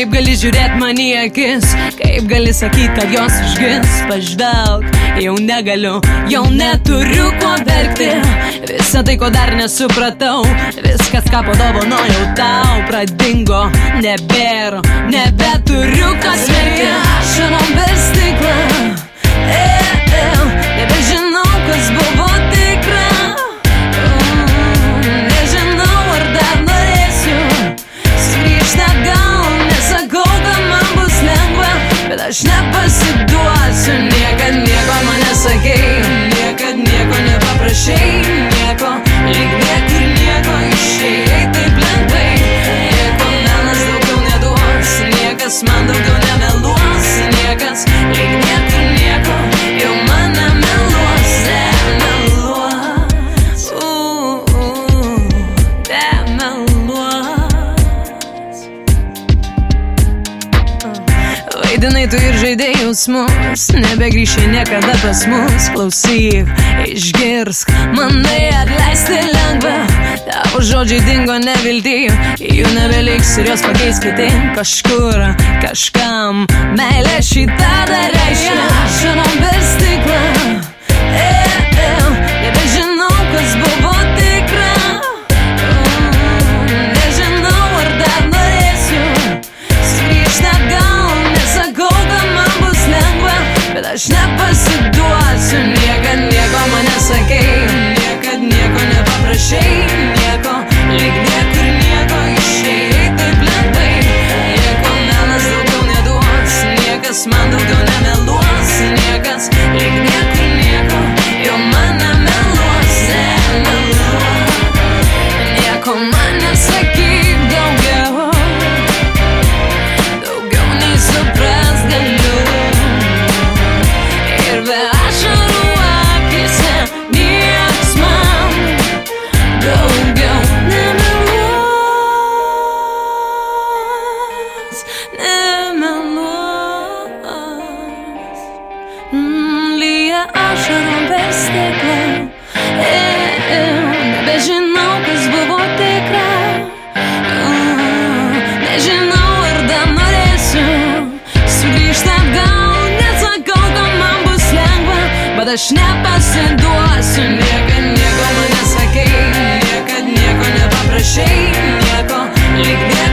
Kaip gali žiūrėt man į akis, kaip gali sakyt, kad jos išgins. Pažvelk, jau negaliu, jau neturiu ko verkti. Visą tai, ko dar nesupratau, viskas, ką padovanojau tau, pradingo, nebeturiu ką smerkti. Ašarom per stiklą, nebežinau, kas buvo tikra. Nežinau, ar dar norėsiu sugrįžti atgal. Nesakau, kad man bus lengva, bet aš nepasiduosiu. Niekad nieko man nesakei, niekad nieko nepaprašei, nieko, lyg niekur nieko išėjai taip lengvai. Nieko menas daugiau neduos, niekas man daugiau nemeluos, niekas, lyg niekur nieko, jau man nemeluos, nemeluos. Vaidinai tu ir žaidei jausmus, nebegrįši niekada pas mus. Klausyk, išgirsk, manai atleisti lengva. Tavo žodžiai dingo nevilty, jų nebeliks ir jos pakeis kiti. Kažkur, kažkam, meilė šitą dar reiškia. Ašarom per stiklą, nebežinau, kas buvo tikra. Nežinau, ar dar norėsiu sugrįžti atgal. Nesakau, kad man bus lengva, bet aš nepasiduosiu. Niekad nieko man nesakei, niekad nieko nepaprašei, nieko, lyg niekur nieko išėjai taip lengvai. Nieko menas daugiau neduos, niekas man daugiau nemeluos, niekas, lyg niekur nieko, jau man nemeluos, nemeluos. Nieko man nesakyk daugiau, daugiau nei supras galiu. Ir be ašarų akyse nieks man daugiau nemeluos, nemeluos. Lyja ašarom per stiklą, nebežinau, kas buvo tikra. Nežinau, ar dar norėsiu sugrįžti atgal. Nesakau, kad man bus lengva, bet aš nepasiduosiu. Niekad nieko man nesakei, niekad nieko nepaprašei, nieko, lyg nieko.